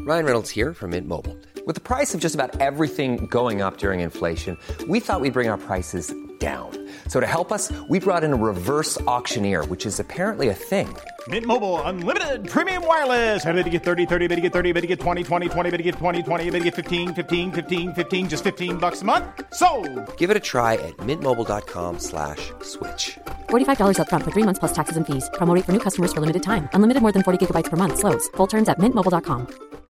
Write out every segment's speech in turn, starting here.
Ryan Reynolds here from Mint Mobile. With the price of just about everything going up during inflation, we thought we'd bring our prices down. So to help us, we brought in a reverse auctioneer, which is apparently a thing. Mint Mobile Unlimited Premium Wireless. How to get 30, 30, bit to get 30, bit to get 20, 20, 20, bit to get 20, 20, bit to get 15, 15, 15, 15, just $15 a month? Sold! Give it a try at mintmobile.com/switch. $45 up front for 3 months plus taxes and fees. Promo rate for new customers for limited time. Unlimited more than 40 gigabytes per month. Slows full terms at mintmobile.com.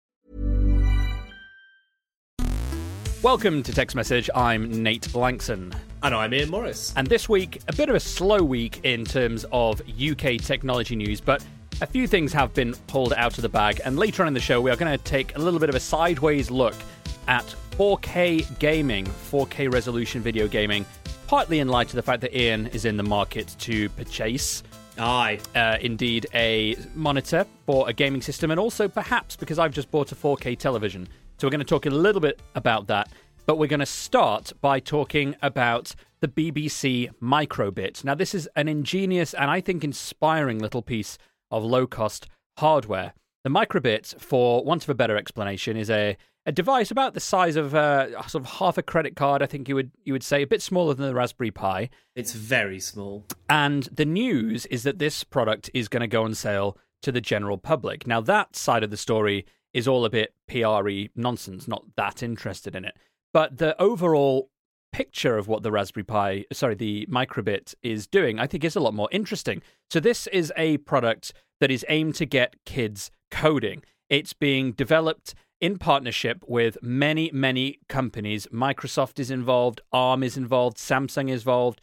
Welcome to Text Message. I'm Nate Blankson. And I'm Ian Morris. And this week, a bit of a slow week in terms of UK technology news, but a few things have been pulled out of the bag. And later on in the show, we are going to take a little bit of a sideways look at 4K gaming, 4K resolution video gaming, partly in light of the fact that Ian is in the market to purchase indeed a monitor for a gaming system, and also perhaps because I've just bought a 4K television. So we're going to talk a little bit about that, but we're going to start by talking about the BBC Microbit. Now, this is an ingenious and I think inspiring little piece of low-cost hardware. The Microbit, for want of a better explanation, is a device about the size of sort of half a credit card, I think you would say, a bit smaller than the Raspberry Pi. It's very small. And the news is that this product is going to go on sale to the general public. Now, that side of the story is all a bit PR-y nonsense, not that interested in it. But the overall picture of what the the Microbit is doing, I think is a lot more interesting. So this is a product that is aimed to get kids coding. It's being developed in partnership with many, many companies. Microsoft is involved, ARM is involved, Samsung is involved.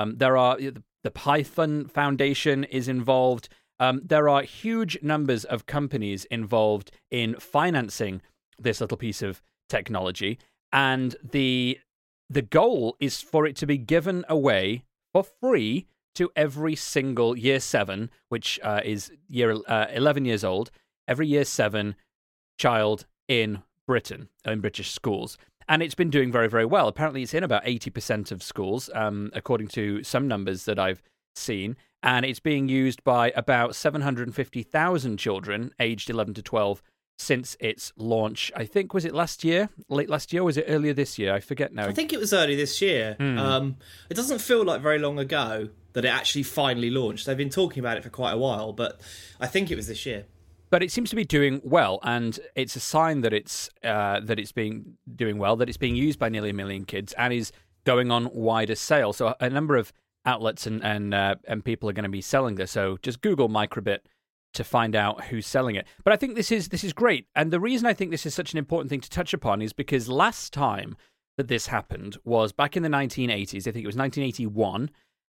The Python Foundation is involved. There are huge numbers of companies involved in financing this little piece of technology, and the goal is for it to be given away for free to every single Year 7, which is 11 years old, every Year 7 child in Britain, in British schools. And it's been doing very, very well. Apparently it's in about 80% of schools, according to some numbers that I've seen. And it's being used by about 750,000 children aged 11 to 12 since its launch. I think, was it last year? Late last year? Or was it earlier this year? I forget now. I think it was early this year. It doesn't feel like very long ago that it actually finally launched. They've been talking about it for quite a while, but I think it was this year. But it seems to be doing well, and it's a sign that it's being doing well, that it's being used by nearly 1 million kids and is going on wider sale. So a number of outlets and people are going to be selling this. So just Google Microbit to find out who's selling it. But I think this is great. And the reason I think this is such an important thing to touch upon is because last time that this happened was back in the 1980s. I think it was 1981,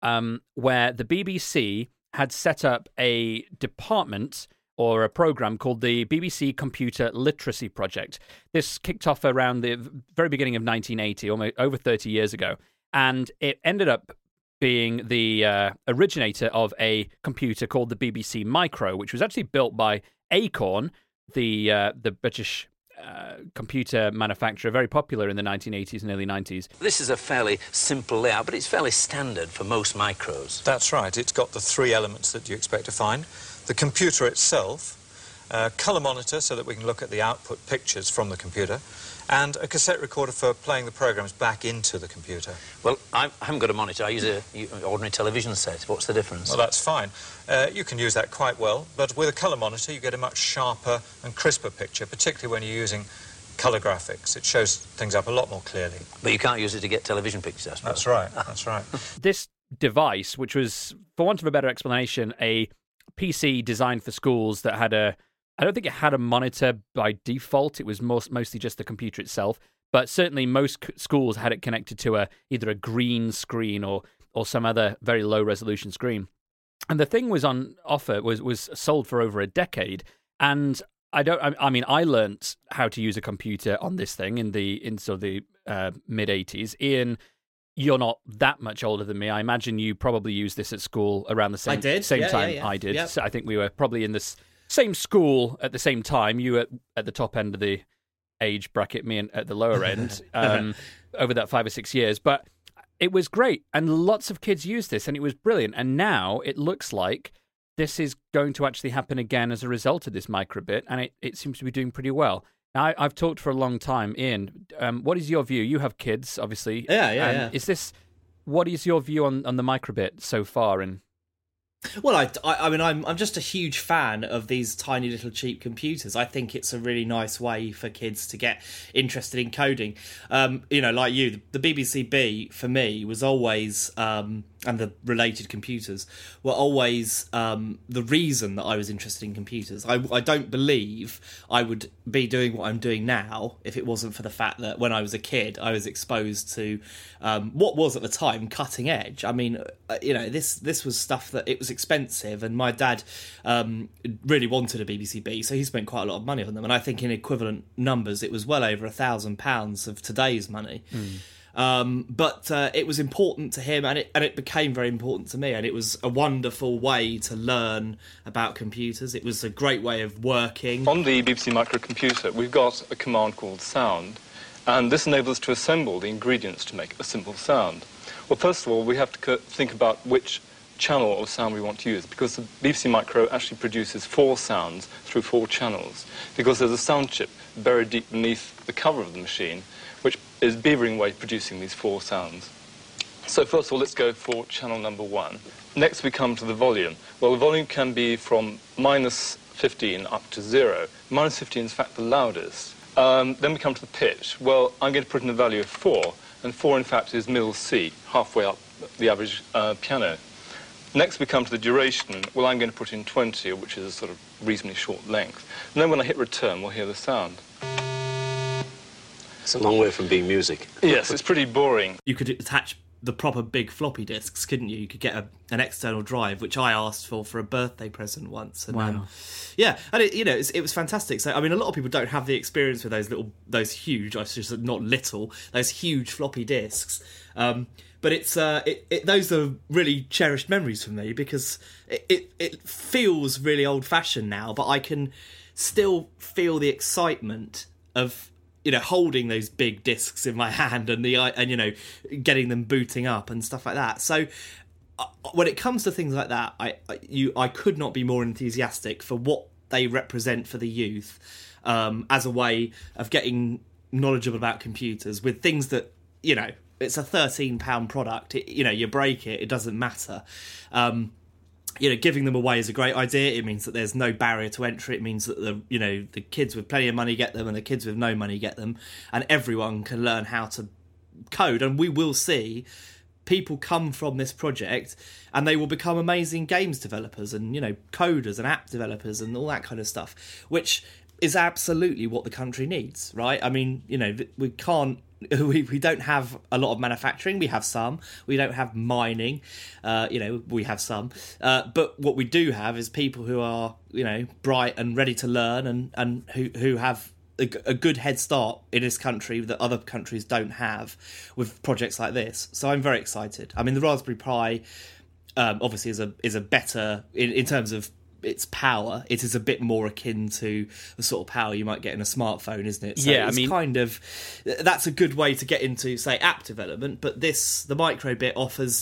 where the BBC had set up a department or a program called the BBC Computer Literacy Project. This kicked off around the very beginning of 1980, almost over 30 years ago. And it ended up being the originator of a computer called the BBC Micro, which was actually built by Acorn, the British computer manufacturer, very popular in the 1980s and early 90s. This is a fairly simple layout, but it's fairly standard for most micros. That's right. It's got the 3 elements that you expect to find. The computer itself, colour monitor so that we can look at the output pictures from the computer, and a cassette recorder for playing the programs back into the computer. Well, I haven't got a monitor. I use an ordinary television set. What's the difference? Well, that's fine. You can use that quite well, but with a colour monitor you get a much sharper and crisper picture, particularly when you're using colour graphics. It shows things up a lot more clearly. But you can't use it to get television pictures, I suppose. That's right, that's right. This device, which was, for want of a better explanation, a PC designed for schools that had I don't think it had a monitor by default. It was mostly just the computer itself. But certainly most schools had it connected to either a green screen or some other very low resolution screen. And the thing was on offer, was sold for over a decade. And I learnt how to use a computer on this thing in the mid 80s. Ian, you're not that much older than me. I imagine you probably used this at school around the same time I did. Yep. So I think we were probably in this same school at the same time. You were at the top end of the age bracket, me at the lower end, over that 5 or 6 years. But it was great, and lots of kids used this, and it was brilliant. And now it looks like this is going to actually happen again as a result of this microbit, and it seems to be doing pretty well. Now, I've talked for a long time. Ian, what is your view? You have kids, obviously. Yeah. What is your view on the microbit so far? And well, I mean, I'm just a huge fan of these tiny little cheap computers. I think it's a really nice way for kids to get interested in coding. Like you, the BBC B for me was always, and the related computers were always the reason that I was interested in computers. I don't believe I would be doing what I'm doing now if it wasn't for the fact that when I was a kid, I was exposed to what was at the time cutting edge. I mean, this was stuff that it was expensive, and my dad really wanted a BBC B, so he spent quite a lot of money on them. And I think in equivalent numbers, it was well over £1,000 of today's money. But it was important to him, and it became very important to me, and it was a wonderful way to learn about computers. It was a great way of working. On the BBC microcomputer, we've got a command called sound, and this enables us to assemble the ingredients to make a simple sound. Well, first of all, we have to think about which channel of sound we want to use, because the BBC Micro actually produces 4 sounds through 4 channels, because there's a sound chip buried deep beneath the cover of the machine, which is beavering away producing these 4 sounds. So first of all, let's go for channel number 1. Next we come to the volume. Well, the volume can be from -15 up to 0. -15 is in fact the loudest. Then we come to the pitch. Well, I'm going to put in a value of 4, and 4 in fact is middle C, halfway up the average piano. Next we come to the duration. Well, I'm going to put in 20, which is a sort of reasonably short length. And then when I hit return, we'll hear the sound. It's a long way from being music. Yes, it's pretty boring. You could attach the proper big floppy disks, couldn't you? You could get an external drive, which I asked for a birthday present once. And, wow. And it was fantastic. So I mean, a lot of people don't have the experience with those huge, those huge floppy disks. But those are really cherished memories for me, because it feels really old-fashioned now, but I can still feel the excitement of holding those big discs in my hand and getting them booting up and stuff like that. So when it comes to things like that, I could not be more enthusiastic for what they represent for the youth as a way of getting knowledgeable about computers with things that it's a £13 product. You break it, it doesn't matter. Giving them away is a great idea. It means that there's no barrier to entry. It means that the kids with plenty of money get them, and the kids with no money get them, and everyone can learn how to code. And we will see people come from this project, and they will become amazing games developers and coders and app developers and all that kind of stuff, which is absolutely what the country needs, right? I mean, we can't. We don't have a lot of manufacturing. We have some. We don't have mining. We have some. But what we do have is people who are, bright and ready to learn, and who have a good head start in this country that other countries don't have with projects like this. So I'm very excited. I mean, the Raspberry Pi obviously is a better in terms of its power. It is a bit more akin to the sort of power you might get in a smartphone, isn't it? So yeah, that's a good way to get into, say, app development. But the microbit offers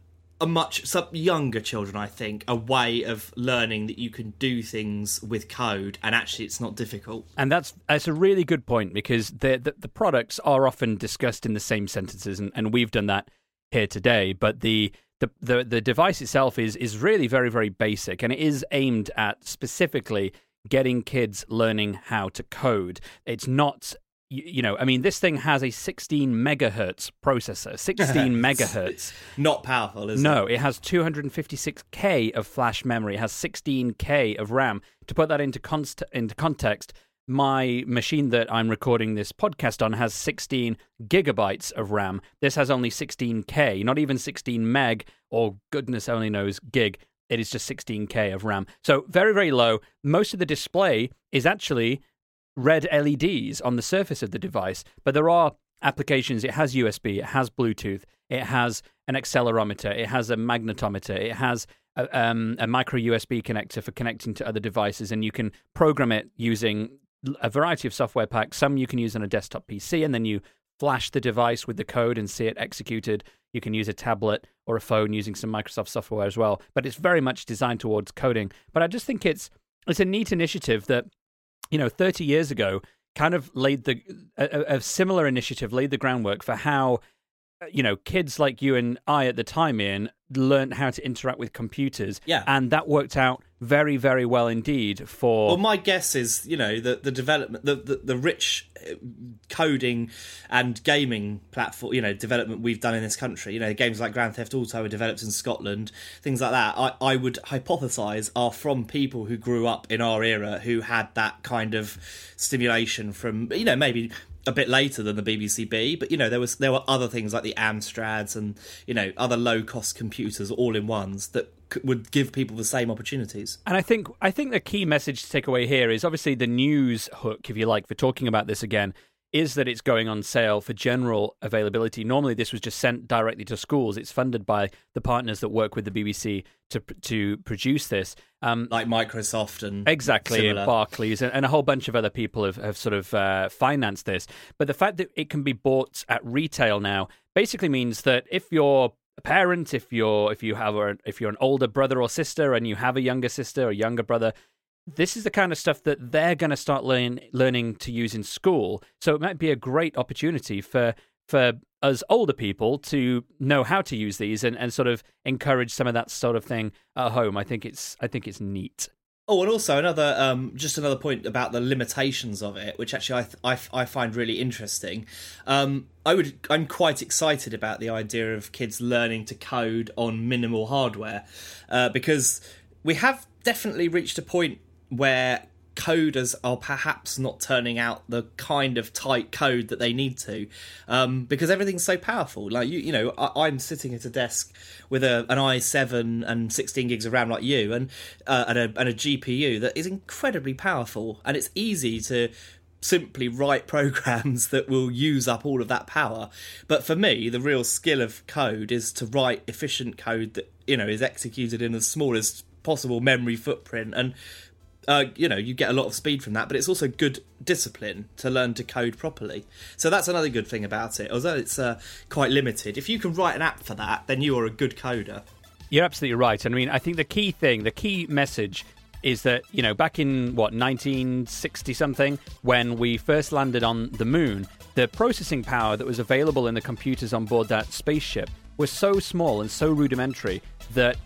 some younger children, I think, a way of learning that you can do things with code, and actually it's not difficult. And that's a really good point, because the products are often discussed in the same sentences, and we've done that here today. But the device itself is really very, very basic, and it is aimed at specifically getting kids learning how to code. It's not, this thing has a 16 megahertz processor. 16 megahertz. Not powerful, is it? No, it has 256K of flash memory. It has 16K of RAM. To put that into context, my machine that I'm recording this podcast on has 16 gigabytes of RAM. This has only 16K, not even 16 meg, or goodness only knows gig. It is just 16K of RAM. So very, very low. Most of the display is actually red LEDs on the surface of the device, but there are applications. It has USB, it has Bluetooth, it has an accelerometer, it has a magnetometer, it has a micro USB connector for connecting to other devices, and you can program it using a variety of software packs. Some you can use on a desktop PC, and then you flash the device with the code and see it executed, You can use a tablet or a phone using some Microsoft software as well. But it's very much designed towards coding. But I just think it's a neat initiative that, 30 years ago kind of laid a similar initiative laid the groundwork for how, kids like you and I at the time, Ian, learned how to interact with computers. Yeah. And that worked out very, very well indeed for... Well, my guess is, the development, the rich coding and gaming platform, development we've done in this country, games like Grand Theft Auto are developed in Scotland, things like that, I would hypothesise are from people who grew up in our era who had that kind of stimulation from, maybe a bit later than the BBC, but there were other things like the Amstrads and other low cost computers all in ones that would give people the same opportunities. And I think the key message to take away here is obviously the news hook, if you like, for talking about this again, is that it's going on sale for general availability. Normally, this was just sent directly to schools. It's funded by the partners that work with the BBC to produce this. Like Microsoft and exactly, similar. And Barclays and a whole bunch of other people have sort of financed this. But the fact that it can be bought at retail now basically means that if you're a parent, if you're an older brother or sister and you have a younger sister or younger brother, this is the kind of stuff that they're going to start learning to use in school. So it might be a great opportunity for us older people to know how to use these and sort of encourage some of that sort of thing at home. I think it's neat. Oh, and also another point about the limitations of it, which actually I find really interesting. I'm quite excited about the idea of kids learning to code on minimal hardware, because we have definitely reached a point where coders are perhaps not turning out the kind of tight code that they need to, because everything's so powerful. Like I'm sitting at a desk with an i7 and 16 gigs of RAM like you, and a GPU that is incredibly powerful, and it's easy to simply write programs that will use up all of that power. But for me, the real skill of code is to write efficient code that is executed in the smallest possible memory footprint, and you get a lot of speed from that, but it's also good discipline to learn to code properly. So that's another good thing about it. Although it's quite limited, if you can write an app for that, then you are a good coder. You're absolutely right. And I mean, I think the key message is that, back in, 1960-something, when we first landed on the moon, the processing power that was available in the computers on board that spaceship was so small and so rudimentary that,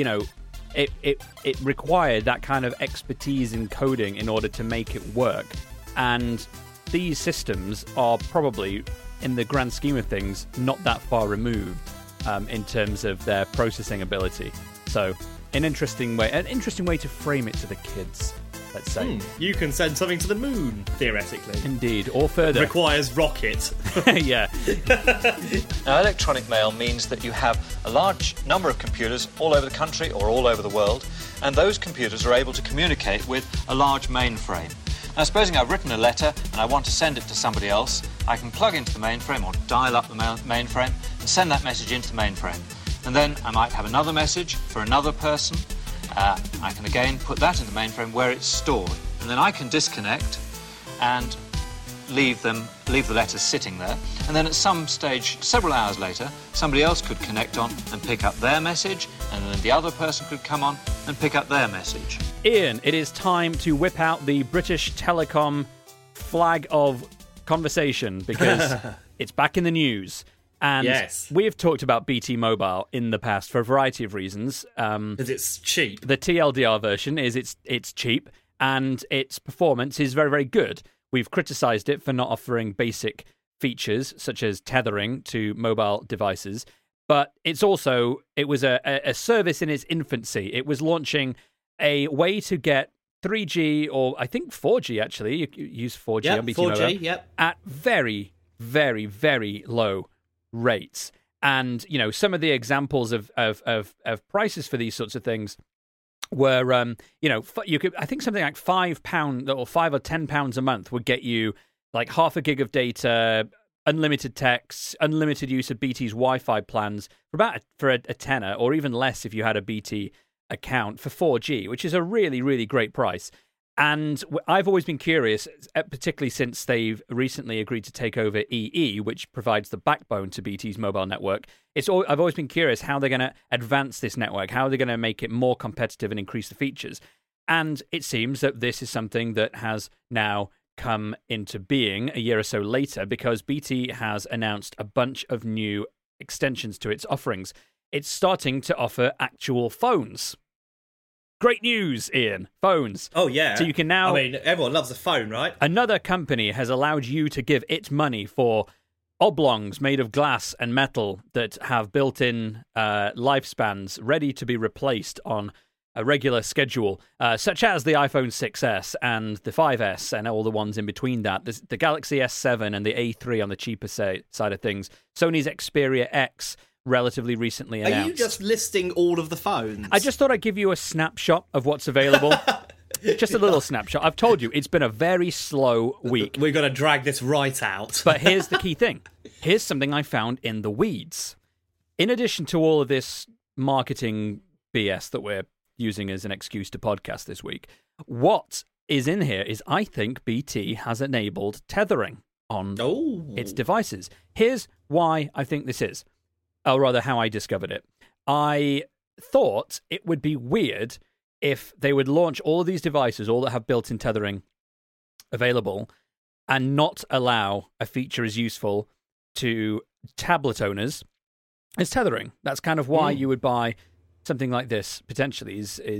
it required that kind of expertise in coding in order to make it work. And these systems are probably, in the grand scheme of things, not that far removed in terms of their processing ability. So, an interesting way to frame it to the kids, let's say. You can send something to the moon, theoretically. Indeed, or further. It requires rocket. Yeah. Now, electronic mail means that you have a large number of computers all over the country or all over the world, and those computers are able to communicate with a large mainframe. Now, supposing I've written a letter and I want to send it to somebody else, I can plug into the mainframe or dial up the mainframe and send that message into the mainframe. And then I might have another message for another person. I can again put that in the mainframe where it's stored. And then I can disconnect and leave the letters sitting there. And then at some stage, several hours later, somebody else could connect on and pick up their message, and then the other person could come on and pick up their message. Ian, it is time to whip out the British Telecom flag of conversation, because it's back in the news. And yes, we have talked about BT Mobile in the past for a variety of reasons. Because it's cheap. The TLDR version is it's cheap, and its performance is very, very good. We've criticised it for not offering basic features such as tethering to mobile devices, but it was a service in its infancy. It was launching a way to get 3G, or I think 4G actually. You use 4G on BT 4G, Mobile, yep, at very, very, very low rates. And some of the examples of prices for these sorts of things were you could, I think something like £5 or £5 or £10 a month would get you like half a gig of data, unlimited texts, unlimited use of BT's Wi-Fi plans for a tenner, or even less if you had a BT account for 4G, which is a really, really great price. And I've always been curious, particularly since they've recently agreed to take over EE, which provides the backbone to BT's mobile network. I've always been curious how they're going to advance this network, how they're going to make it more competitive and increase the features. And it seems that this is something that has now come into being a year or so later, because BT has announced a bunch of new extensions to its offerings. It's starting to offer actual phones. Great news, Ian. Phones. Oh, yeah. So you can now... I mean, everyone loves a phone, right? Another company has allowed you to give it money for oblongs made of glass and metal that have built-in lifespans ready to be replaced on a regular schedule, such as the iPhone 6S and the 5S and all the ones in between that. The Galaxy S7 and the A3 on the cheaper side of things. Sony's Xperia X relatively recently announced. Are you just listing all of the phones? I just thought I'd give you a snapshot of what's available. Just a little snapshot. I've told you, it's been a very slow week. We're going to drag this right out. But here's the key thing. Here's something I found in the weeds. In addition to all of this marketing BS that we're using as an excuse to podcast this week, what is in here is I think BT has enabled tethering on its devices. Here's why I think this is. Or rather, how I discovered it. I thought it would be weird if they would launch all of these devices, all that have built-in tethering available, and not allow a feature as useful to tablet owners as tethering. That's kind of why you would buy something like this, potentially,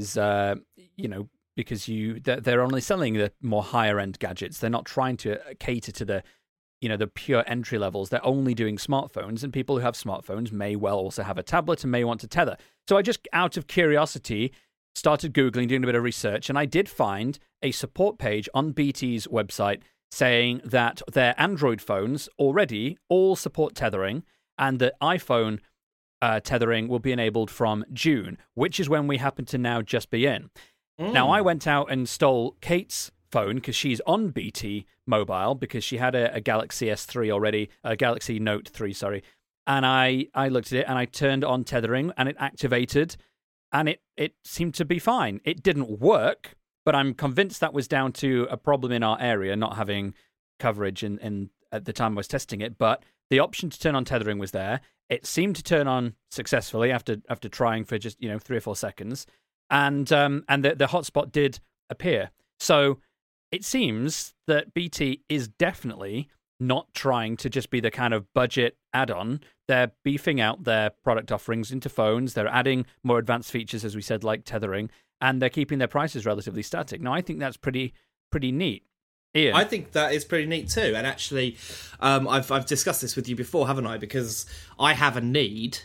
because they're only selling the more higher-end gadgets. They're not trying to cater to the pure entry levels. They're only doing smartphones, and people who have smartphones may well also have a tablet and may want to tether. So I just, out of curiosity, started Googling, doing a bit of research, and I did find a support page on BT's website saying that their Android phones already all support tethering, and that iPhone tethering will be enabled from June, which is when we happen to now just be in. Now, I went out and stole Kate's phone because she's on BT Mobile, because she had a Galaxy S3 already, a Galaxy Note 3, sorry. And I looked at it and I turned on tethering and it activated and it seemed to be fine. It didn't work, but I'm convinced that was down to a problem in our area, not having coverage in at the time I was testing it. But the option to turn on tethering was there. It seemed to turn on successfully after trying for just 3 or 4 seconds, and the hotspot did appear. So it seems that BT is definitely not trying to just be the kind of budget add-on. They're beefing out their product offerings into phones. They're adding more advanced features, as we said, like tethering, and they're keeping their prices relatively static. Now, I think that's pretty neat. Ian? I think that is pretty neat too. And actually, I've discussed this with you before, haven't I? Because I have a need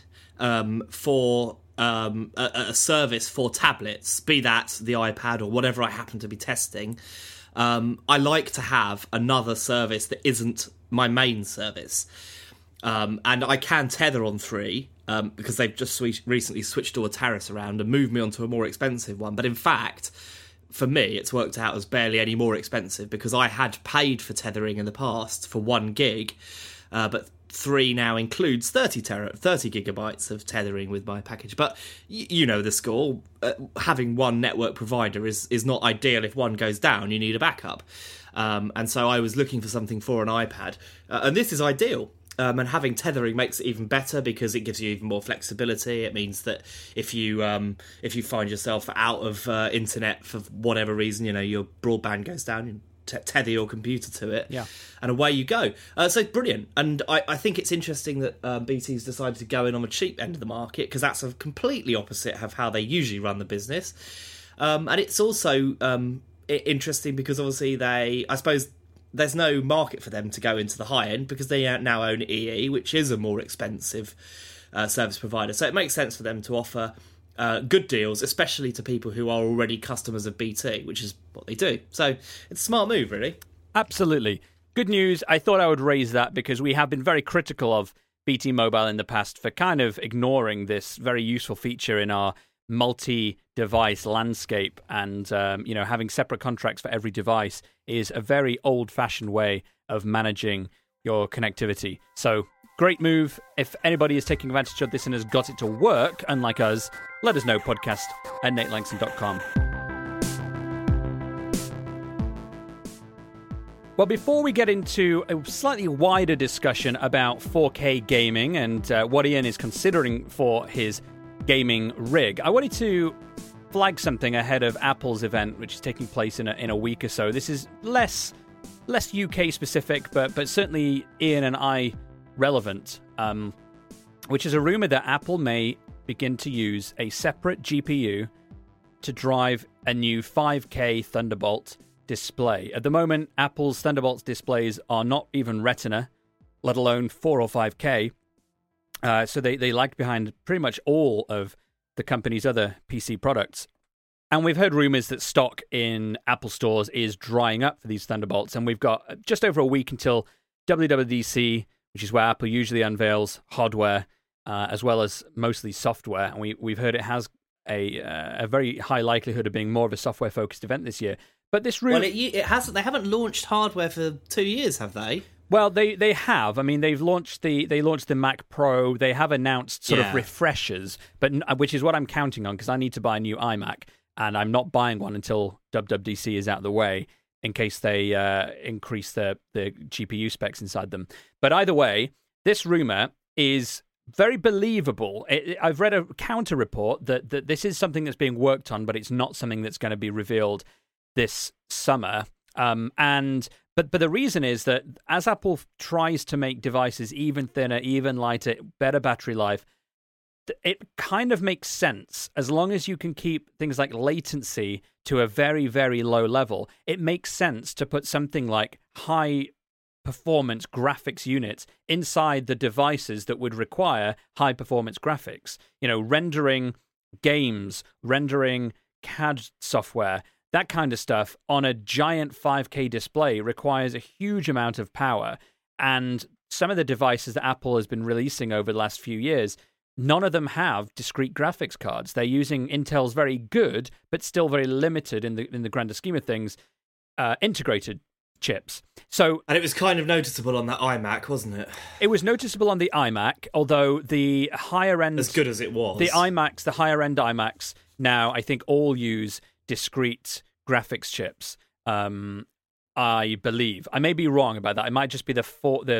for a service for tablets, be that the iPad or whatever I happen to be testing. I like to have another service that isn't my main service. And I can tether on 3 because they've just recently switched all the tariffs around and moved me onto a more expensive one. But in fact, for me, it's worked out as barely any more expensive because I had paid for tethering in the past for 1 gig, but 3 now includes 30 gigabytes of tethering with my package. But you know the score. Having one network provider is not ideal. If one goes down, you need a backup. And so I was looking for something for an iPad. And this is ideal. And having tethering makes it even better because it gives you even more flexibility. It means that if you find yourself out of internet for whatever reason, your broadband goes down, you tether your computer to it, and away you go. So it's brilliant, and I think it's interesting that BT's decided to go in on the cheap end of the market because that's a completely opposite of how they usually run the business. And it's also interesting because obviously I suppose there's no market for them to go into the high end because they now own EE, which is a more expensive service provider. So it makes sense for them to offer good deals, especially to people who are already customers of BT, which is what they do. So it's a smart move, really. Absolutely. Good news. I thought I would raise that because we have been very critical of BT Mobile in the past for kind of ignoring this very useful feature in our multi-device landscape, and having separate contracts for every device is a very old-fashioned way of managing your connectivity. So great move. If anybody is taking advantage of this and has got it to work, unlike us, let us know. Podcast@natelangston.com. Well, before we get into a slightly wider discussion about 4K gaming and what Ian is considering for his gaming rig, I wanted to flag something ahead of Apple's event, which is taking place in a week or so. This is less UK specific, but certainly Ian and I relevant, which is a rumor that Apple may begin to use a separate GPU to drive a new 5K Thunderbolt display. At the moment, Apple's Thunderbolt displays are not even Retina, let alone 4 or 5K. So they lag behind pretty much all of the company's other PC products. And we've heard rumors that stock in Apple stores is drying up for these Thunderbolts. And we've got just over a week until WWDC, which is where Apple usually unveils hardware as well as mostly software. And we've heard it has a very high likelihood of being more of a software-focused event this year. But this really... Well, it hasn't. They haven't launched hardware for 2 years, have they? Well, they have. I mean, they launched the Mac Pro. They have announced sort of refreshers, but which is what I'm counting on because I need to buy a new iMac, and I'm not buying one until WWDC is out of the way in case they increase the GPU specs inside them. But either way, this rumor is very believable. I've read a counter report that this is something that's being worked on, but it's not something that's going to be revealed this summer. But the reason is that as Apple tries to make devices even thinner, even lighter, better battery life, it kind of makes sense as long as you can keep things like latency to a very, very low level. It makes sense to put something like high performance graphics units inside the devices that would require high performance graphics. You know, rendering games, rendering CAD software, that kind of stuff on a giant 5K display requires a huge amount of power. And some of the devices that Apple has been releasing over the last few years, none of them have discrete graphics cards. They're using Intel's very good, but still very limited in the grander scheme of things, integrated chips. And it was kind of noticeable on that iMac, wasn't it? It was noticeable on the iMac, although the higher end... As good as it was. The higher end iMacs now, I think, all use discrete graphics chips. I believe. I may be wrong about that. It might just be the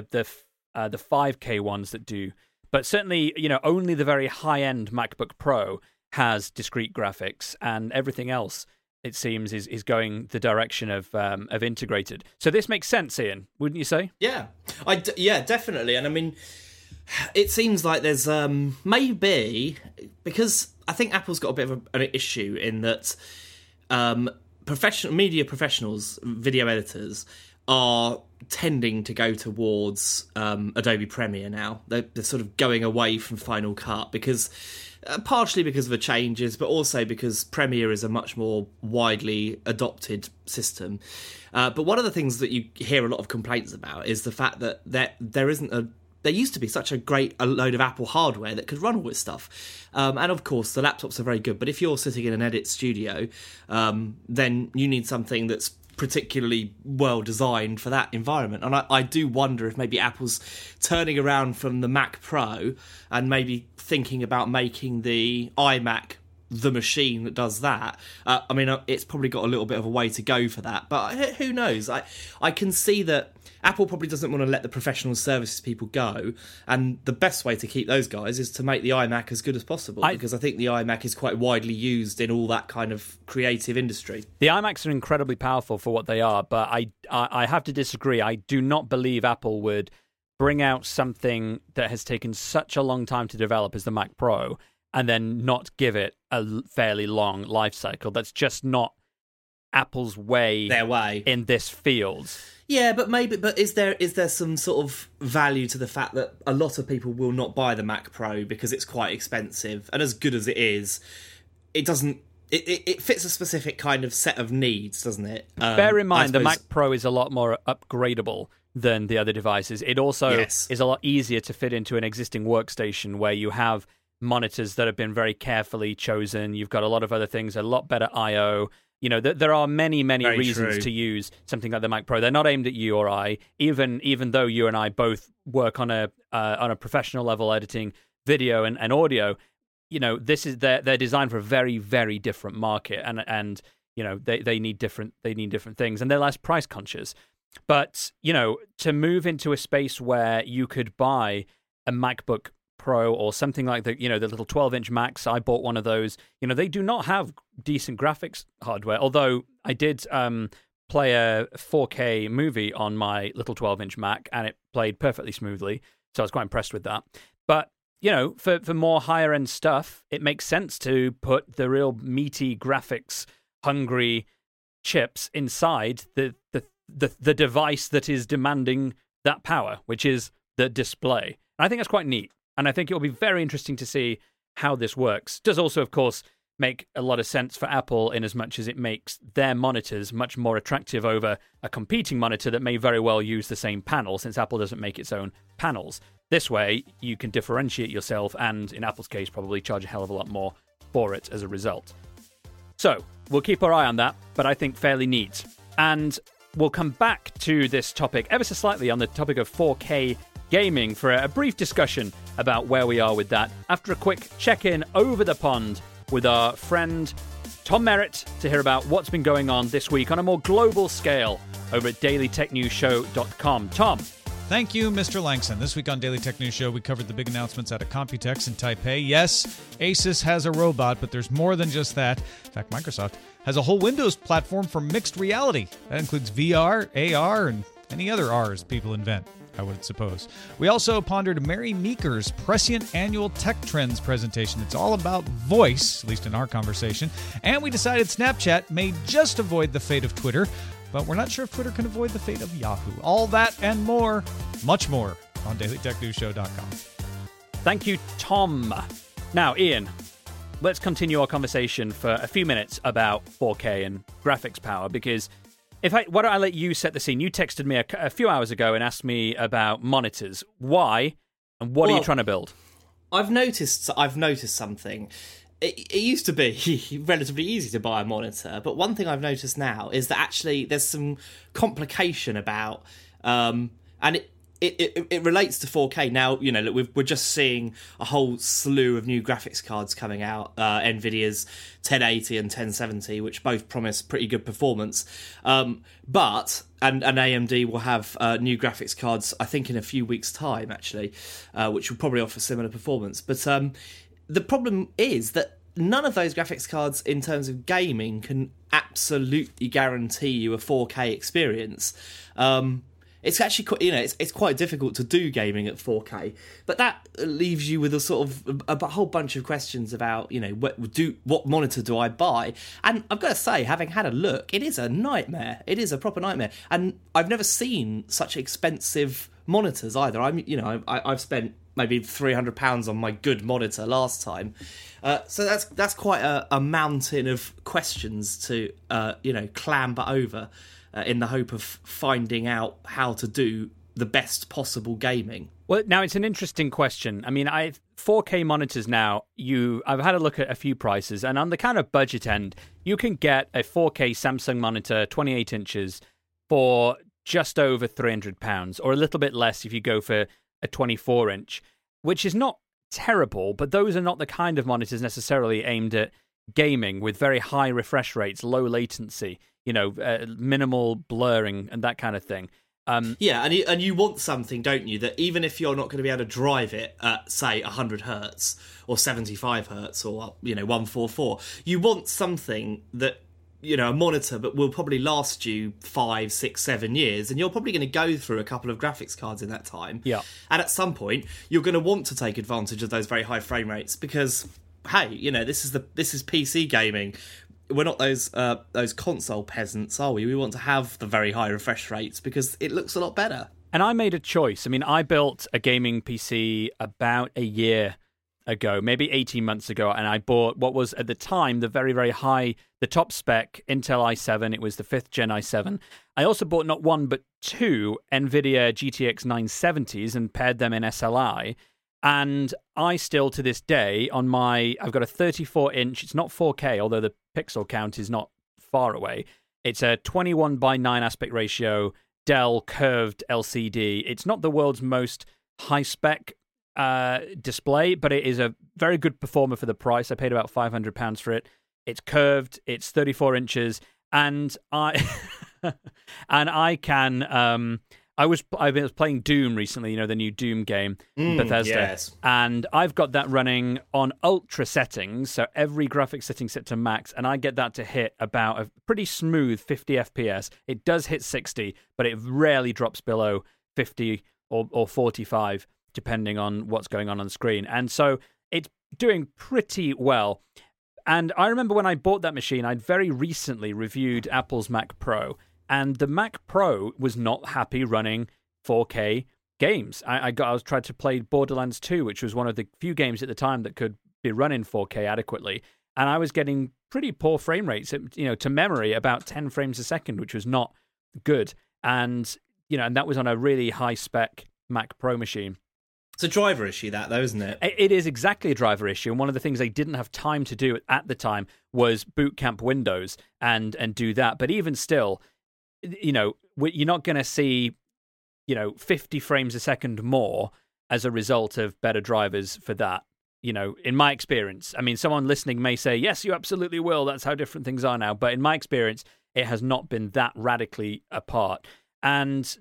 5K ones that do. But certainly, you know, only the very high-end MacBook Pro has discrete graphics, and everything else, it seems, is going the direction of integrated. So this makes sense, Ian, wouldn't you say? Yeah, definitely. And I mean, it seems like there's maybe, because I think Apple's got a bit of an issue in that media professionals, video editors, are tending to go towards Adobe Premiere now. They're sort of going away from Final Cut because partially because of the changes, but also because Premiere is a much more widely adopted system. But one of the things that you hear a lot of complaints about is the fact that there used to be such a load of Apple hardware that could run all this stuff. And of course, the laptops are very good, but if you're sitting in an edit studio, then you need something that's particularly well designed for that environment. And I do wonder if maybe Apple's turning around from the Mac Pro and maybe thinking about making the iMac the machine that does that. I mean, it's probably got a little bit of a way to go for that, but who knows? I can see that Apple probably doesn't want to let the professional services people go, and the best way to keep those guys is to make the iMac as good as possible, because I think the iMac is quite widely used in all that kind of creative industry. The iMacs are incredibly powerful for what they are, but I have to disagree. I do not believe Apple would bring out something that has taken such a long time to develop as the Mac Pro and then not give it a fairly long life cycle. That's just not Apple's way. Their way in this field. Yeah, but is there some sort of value to the fact that a lot of people will not buy the Mac Pro because it's quite expensive, and as good as it is, it doesn't. It fits a specific kind of set of needs, doesn't it? Bear in mind, the Mac Pro is a lot more upgradable than the other devices. It also is a lot easier to fit into an existing workstation where you have monitors that have been very carefully chosen. You've got a lot of other things, a lot better I/O. You know, there are many very reasons to use something like the Mac Pro. They're not aimed at you or I, even though you and I both work on a professional level editing video and audio. You know, they're designed for a very, very different market, and you know they need different things, and they're less price conscious. But, to move into a space where you could buy a MacBook Pro or something like the little 12-inch Macs, I bought one of those. They do not have decent graphics hardware, although I did play a 4K movie on my little 12-inch Mac, and it played perfectly smoothly, so I was quite impressed with that. But, for more higher-end stuff, it makes sense to put the real meaty graphics-hungry chips inside the device that is demanding that power, which is the display. And I think that's quite neat. And I think it will be very interesting to see how this works. Does also, of course, make a lot of sense for Apple in as much as it makes their monitors much more attractive over a competing monitor that may very well use the same panel, since Apple doesn't make its own panels. This way, you can differentiate yourself and, in Apple's case, probably charge a hell of a lot more for it as a result. So, we'll keep our eye on that, but I think fairly neat. And we'll come back to this topic ever so slightly on the topic of 4K gaming for a brief discussion about where we are with that after a quick check-in over the pond with our friend Tom Merritt to hear about what's been going on this week on a more global scale over at dailytechnewsshow.com. Tom. Thank you, Mr. Langson. This week on Daily Tech News Show, we covered the big announcements out of Computex in Taipei. Yes, Asus has a robot, but there's more than just that. In fact, Microsoft has a whole Windows platform for mixed reality. That includes VR, AR, and any other Rs people invent, I would suppose. We also pondered Mary Meeker's prescient annual Tech Trends presentation. It's all about voice, at least in our conversation. And we decided Snapchat may just avoid the fate of Twitter, but we're not sure if Twitter can avoid the fate of Yahoo. All that and more, much more, on dailytechnewsshow.com. Thank you, Tom. Now, Ian, let's continue our conversation for a few minutes about 4K and graphics power, because why don't I let you set the scene? You texted me a few hours ago and asked me about monitors. Why, and what are you trying to build? I've noticed something. It used to be relatively easy to buy a monitor, but one thing I've noticed now is that actually there's some complication about, and it relates to 4K. Now, we're just seeing a whole slew of new graphics cards coming out, NVIDIA's 1080 and 1070, which both promise pretty good performance. But AMD will have new graphics cards, I think, in a few weeks' time, actually, which will probably offer similar performance. But the problem is that none of those graphics cards, in terms of gaming, can absolutely guarantee you a 4K experience. It's actually quite, it's quite difficult to do gaming at 4K, but that leaves you with a sort of a whole bunch of questions about, what monitor do I buy? And I've got to say, having had a look, it is a nightmare. It is a proper nightmare, and I've never seen such expensive monitors either. I've spent maybe £300 on my good monitor last time, so that's quite a mountain of questions to clamber over. In the hope of finding out how to do the best possible gaming. Well, now it's an interesting question. I mean, 4K monitors now, I've had a look at a few prices, and on the kind of budget end, you can get a 4K Samsung monitor, 28 inches, for just over £300, or a little bit less if you go for a 24-inch, which is not terrible, but those are not the kind of monitors necessarily aimed at gaming with very high refresh rates, low latency, minimal blurring and that kind of thing. Yeah, and you want something, don't you, that even if you're not going to be able to drive it at, say, 100 hertz or 75 hertz or 144, you want something that, a monitor that will probably last you 5, 6, 7 years, and you're probably going to go through a couple of graphics cards in that time. Yeah. And at some point, you're going to want to take advantage of those very high frame rates because, hey, this is PC gaming. We're not those console peasants, are we? We want to have the very high refresh rates because it looks a lot better. And I made a choice. I mean, I built a gaming PC about a year ago, maybe 18 months ago, and I bought what was at the time the very, very high, the top spec Intel i7. It was the 5th gen i7. I also bought not one but two NVIDIA GTX 970s and paired them in SLI. And I still, to this day, I've got a 34-inch, it's not 4K, although the pixel count is not far away. It's a 21:9 aspect ratio Dell curved LCD. It's not the world's most high-spec display, but it is a very good performer for the price. I paid about £500 for it. It's curved, it's 34 inches, and And I can. I was playing Doom recently, the new Doom game, Bethesda, yes. and I've got that running on ultra settings, so every graphics setting set to max, and I get that to hit about a pretty smooth 50 FPS. It does hit 60, but it rarely drops below 50 or 45, depending on what's going on the screen, and so it's doing pretty well. And I remember when I bought that machine, I'd very recently reviewed Apple's Mac Pro, and the Mac Pro was not happy running 4K games. I tried to play Borderlands 2, which was one of the few games at the time that could be run in 4K adequately, and I was getting pretty poor frame rates, to memory, about 10 frames a second, which was not good. And and that was on a really high spec Mac Pro machine. It's a driver issue, that, though, isn't it? It is exactly a driver issue, and one of the things they didn't have time to do at the time was boot camp Windows and do that. But even still, you're not going to see 50 frames a second more as a result of better drivers for that. In my experience, I mean, someone listening may say, yes, you absolutely will. That's how different things are now. But in my experience, it has not been that radically apart. And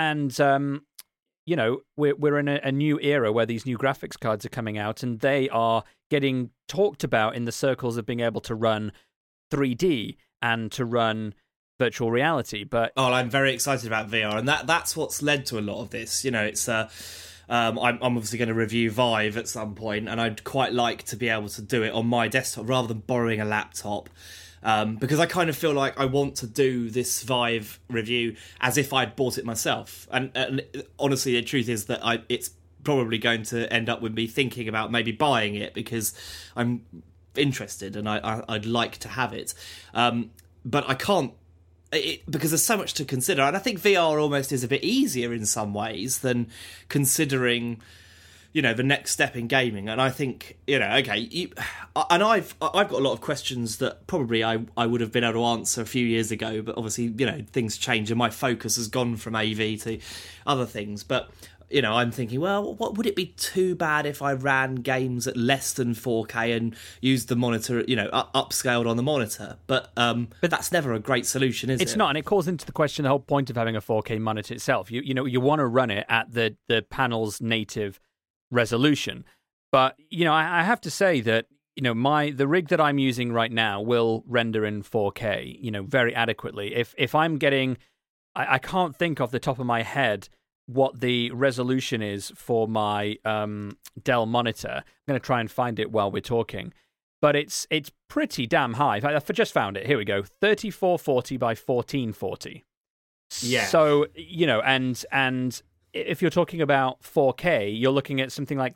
we're in a new era where these new graphics cards are coming out, and they are getting talked about in the circles of being able to run 3D and to run virtual reality. But I'm very excited about VR, and that's what's led to a lot of this. It's I'm obviously going to review Vive at some point, and I'd quite like to be able to do it on my desktop rather than borrowing a laptop. Because I kind of feel like I want to do this Vive review as if I'd bought it myself. And honestly, the truth is that it's probably going to end up with me thinking about maybe buying it because I'm interested and I'd like to have it. But I can't, because there's so much to consider. And I think VR almost is a bit easier in some ways than considering the next step in gaming. And I think, and I've got a lot of questions that probably I would have been able to answer a few years ago, but obviously, things change and my focus has gone from AV to other things. But, I'm thinking, well, what would it be too bad if I ran games at less than 4K and used the monitor, upscaled on the monitor? But that's never a great solution, is it? It's not, and it calls into the question the whole point of having a 4K monitor itself. You want to run it at the panel's native resolution, but I have to say that the rig that I'm using right now will render in 4K very adequately. If I'm getting, I can't think off the top of my head what the resolution is for my Dell monitor. I'm going to try and find it while we're talking, but it's pretty damn high. I've just found it. Here we go, 3440 by 1440. Yeah. So and if you're talking about 4K, you're looking at something like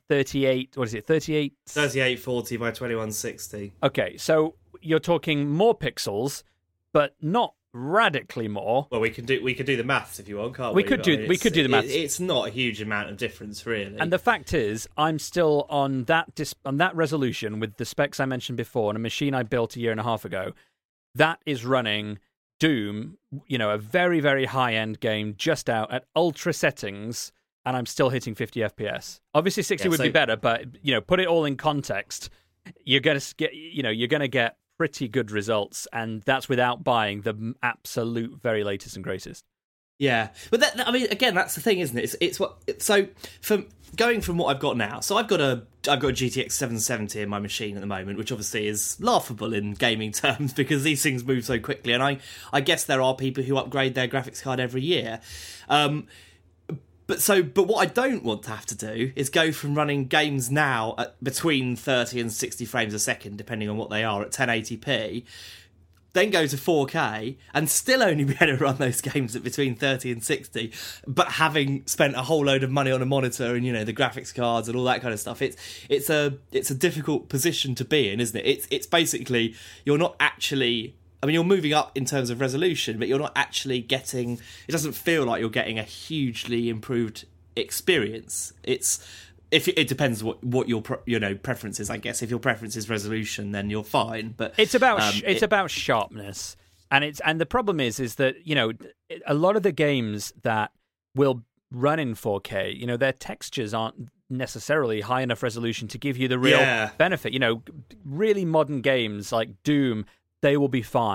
3840 by 2160. Okay, so you're talking more pixels, but not radically more. Well, we could do the maths if you want, can't we? We could do the maths. It's not a huge amount of difference, really. And the fact is, I'm still on that resolution with the specs I mentioned before on a machine I built a year and a half ago. That is running Doom, a very, very high-end game just out at ultra settings, and I'm still hitting 50 FPS. Obviously, 60 would be better, but put it all in context. You're gonna get pretty good results, and that's without buying the absolute very latest and greatest. Yeah, but again, that's the thing, isn't it? It's what. So from going from what I've got now, so I've got a GTX 770 in my machine at the moment, which obviously is laughable in gaming terms because these things move so quickly, and I guess there are people who upgrade their graphics card every year. But what I don't want to have to do is go from running games now at between 30 and 60 frames a second, depending on what they are, at 1080p. Then go to 4K and still only be able to run those games at between 30 and 60, but having spent a whole load of money on a monitor and the graphics cards and all that kind of stuff. It's a difficult position to be in, isn't it? It's basically you're not actually. I mean, you're moving up in terms of resolution, but you're not actually getting. It doesn't feel like you're getting a hugely improved experience. It depends what your preference is, I guess. If your preference is resolution, then you're fine. But it's about about sharpness, and the problem is that a lot of the games that will run in 4K, their textures aren't necessarily high enough resolution to give you the real benefit. Really modern games like Doom, they will be fine.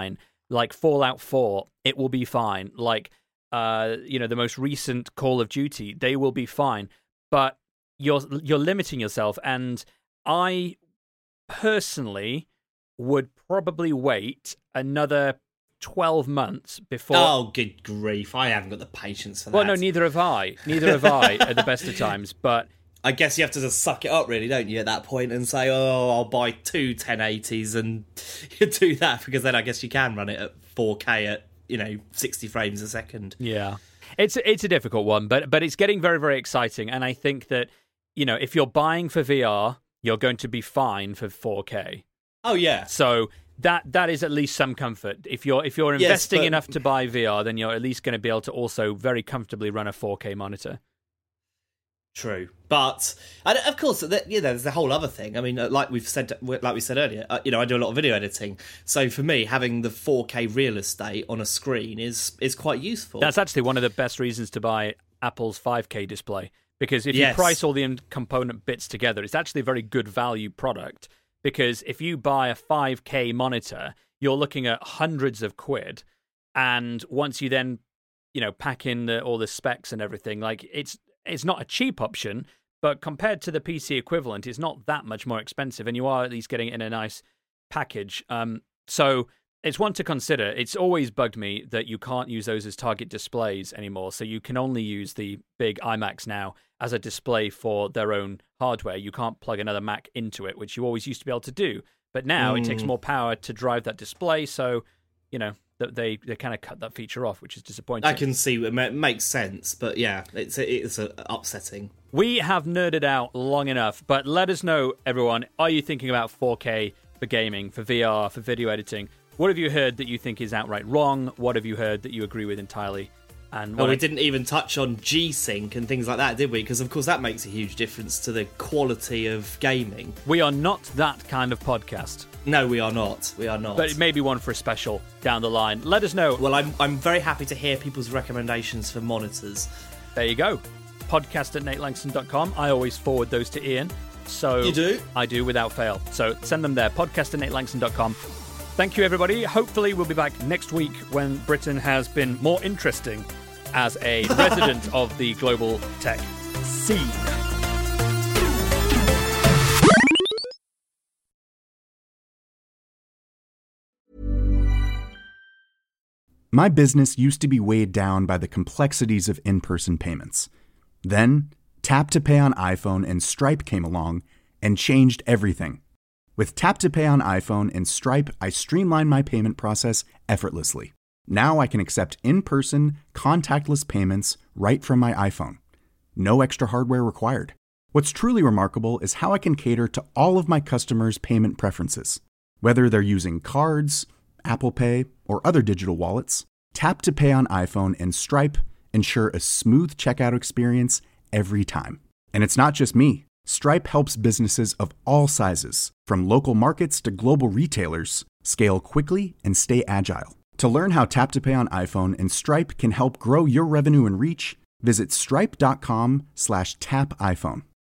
like Fallout 4, it will be fine. Like, the most recent Call of Duty, they will be fine. But you're limiting yourself, and I personally would probably wait another 12 months before... Oh, good grief. I haven't got the patience for that. Well, no, neither have I. Neither have I at the best of times, but... I guess you have to just suck it up, really, don't you, at that point, and say, oh, I'll buy 2 1080s and you do that, because then I guess you can run it at 4K at, 60 frames a second. Yeah. It's a difficult one, but it's getting very, very exciting, and I think that, if you're buying for VR, you're going to be fine for 4K. Oh, yeah. So that is at least some comfort. If you're investing enough to buy VR, then you're at least going to be able to also very comfortably run a 4K monitor. True, but of course, there's the whole other thing. I mean, like we said earlier, I do a lot of video editing, so for me, having the 4K real estate on a screen is quite useful. That's actually one of the best reasons to buy Apple's 5K display, because if you price all the component bits together, it's actually a very good value product. Because if you buy a 5K monitor, you're looking at hundreds of quid, and once you then, pack in all the specs and everything, like it's not a cheap option, but compared to the PC equivalent, it's not that much more expensive, and you are at least getting it in a nice package. So it's one to consider. It's always bugged me that you can't use those as target displays anymore, so you can only use the big iMacs now as a display for their own hardware. You can't plug another Mac into it, which you always used to be able to do. But now it takes more power to drive that display, so, they kind of cut that feature off, which is disappointing. I can see it makes sense, but yeah, it's upsetting. We have nerded out long enough, but let us know, everyone, are you thinking about 4K for gaming, for VR, for video editing? What have you heard that you think is outright wrong? What have you heard that you agree with entirely? And we didn't even touch on G-Sync and things like that, did we? Because, of course, that makes a huge difference to the quality of gaming. We are not that kind of podcast. No, we are not. We are not. But it may be one for a special down the line. Let us know. Well, I'm very happy to hear people's recommendations for monitors. There you go. podcast@natelangston.com. I always forward those to Ian. So you do? I do, without fail. So send them there. podcast@natelangston.com. Thank you, everybody. Hopefully we'll be back next week when Britain has been more interesting as a resident of the global tech scene. My business used to be weighed down by the complexities of in-person payments. Then, Tap to Pay on iPhone and Stripe came along and changed everything. With Tap to Pay on iPhone and Stripe, I streamlined my payment process effortlessly. Now I can accept in-person, contactless payments right from my iPhone. No extra hardware required. What's truly remarkable is how I can cater to all of my customers' payment preferences. Whether they're using cards, Apple Pay, or other digital wallets, Tap to Pay on iPhone and Stripe ensure a smooth checkout experience every time. And it's not just me. Stripe helps businesses of all sizes, from local markets to global retailers, scale quickly and stay agile. To learn how Tap to Pay on iPhone and Stripe can help grow your revenue and reach, visit stripe.com/tapiphone.